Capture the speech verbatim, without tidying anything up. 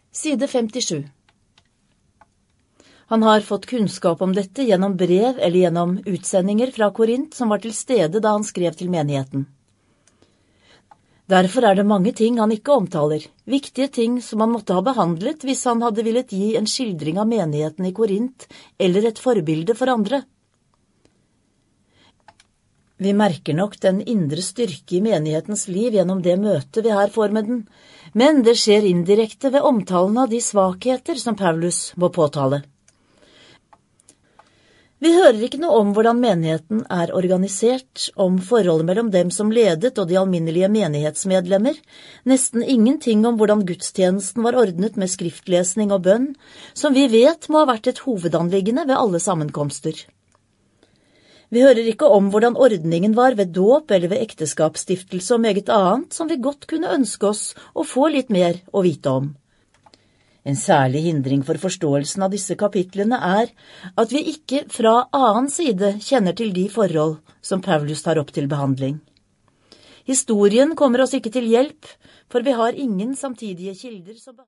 Side femtisju. Han har fått kunnskap om dette gjennom brev eller gjennom utsendinger fra Korint som var til stede da han skrev til menigheten. Derfor er det mange ting han ikke omtaler, viktige ting som han måtte ha behandlet hvis han hadde villet gi en skildring av menigheten i Korint eller et forbilde for andre. Vi merker nok den indre styrke i menighetens liv gjennom det møtet vi her får med den, men det skjer indirekte ved omtalen av de svakheter som Paulus må påtale. Vi hører ikke noe om hvordan menigheten er organisert, om forholdet mellom dem som ledet og de alminnelige menighetsmedlemmer, nesten ingenting om hvordan gudstjenesten var ordnet med skriftlesning og bønn, som vi vet må ha vært et hovedanliggende ved alle sammenkomster. Vi hører ikke om hvordan ordningen var ved dåp eller ved ekteskapsstiftelse og meget annet som vi godt kunne ønske oss å få litt mer å vite om. En særlig hindring for forståelsen av disse kapitlene er at vi ikke fra annen side kjenner til de forhold som Paulus tar opp til behandling. Historien kommer oss ikke til hjelp, for vi har ingen samtidige kilder som